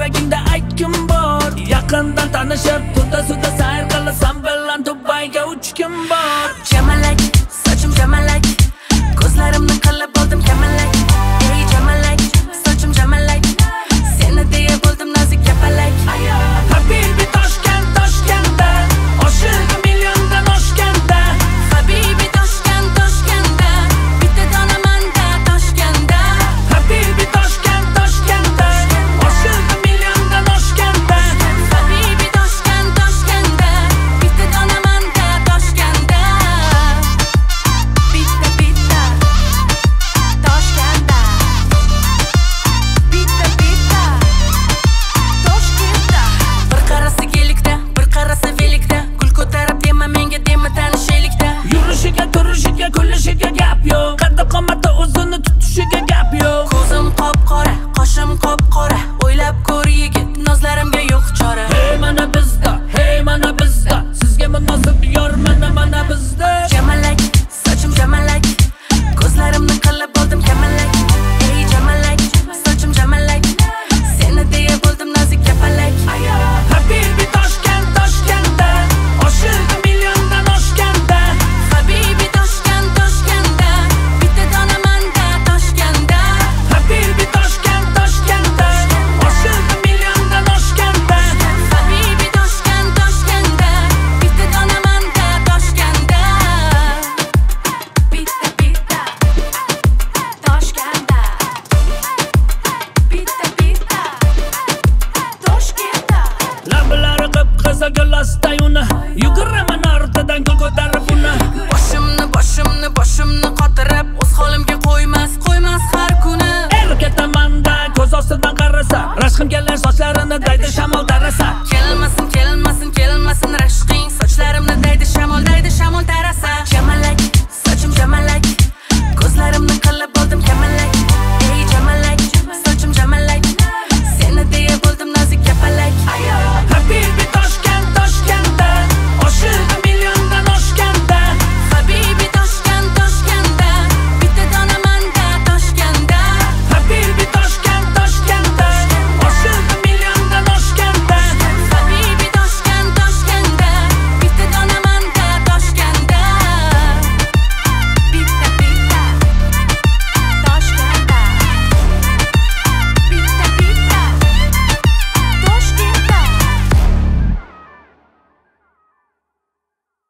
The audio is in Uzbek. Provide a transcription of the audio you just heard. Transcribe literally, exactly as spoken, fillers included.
yuragingda aytgim bor. Yaqindan tanishib, tunda suvda sayr qilasan bilan Dubayga uchgim bor. Jamalak, sochim jamalak, ko'zlarimni qilib oldim kamalak. Ey jamalak, sochim jamalak, seni deya bo'ldim nozik kapalak. Habibi Toshkent, Toshkentda, oshig'i milliondan oshganda. Habibi Toshkent, Toshkentda, bitta dona manda Toshkentda. Habibi Toshkent, Toshkentda, oshig'i milliondan oshganda. Habibi Toshkent, Toshkentda, bitta dona manda Toshkentda. Bitta bitta Toshkentda. Bitta bitta Toshkentda. Bir qarasi gelikda, bir qarasi velikda, gul ko'tarib dema menga, dema tanishaylikda. Yurishiga, turishiga, kulishiga gap yo'q. Qaddi qomati o'zini tutishiga gap yo'q. Ko'zim qop-qora, qoshim qop-qora, o'ylab ko'r yigit, nozlarimga yo'q chora. Hey mana bizda, hey mana bizda, sizga munosib yor mana mana bizda. Jamalak, sochim jamalak, ko'zlarimni qilib oldim kamalak. Ey jamalak, sochim jamalak, seni deya bo'ldim nozik kapalak. Habibi Toshkent, Toshkentda, oshig'i milliondan oshganda. Habibi Toshkent, Toshkentda, bitta dona manda Toshkentda. Habibi Toshkent, Toshkentda, oshig'i milliondan oshganda. Habibi Toshkent, Toshkentda, bitta dona manda Toshkentda. Bitta bitta Toshkentda. Bitta bitta Toshkentda. Lablari qip-qizil gulosday uni, yuguraman ortidan gul ko'tarib uni. Boshimni, boshimni, boshimni qotirib, o'z holimga qo'ymas, qo'ymas har kuni. Erkatamanda ko'z ostidan qarasa, rashqim kelar sochlarini daydi shamol tarasa. Kelmasin